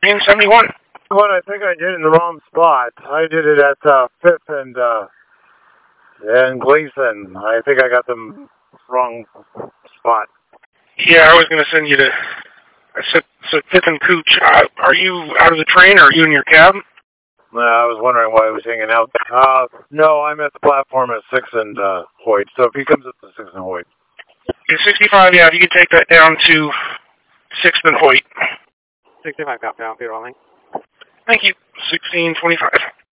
71. What, I think I did it in the wrong spot. I did it at 5th and Gleason. I think I got them wrong spot. Yeah, I was going to send you to... I said 5th and Cooch. Are you out of the train, or are you in your cab? I was wondering why I was hanging out. No, I'm at the platform at 6th and Hoyt. So if he comes up to 6th and Hoyt. Yeah, 65, yeah, if you could take that down to 6th and Hoyt. 65, copy, I'll be rolling. Thank you. 1625.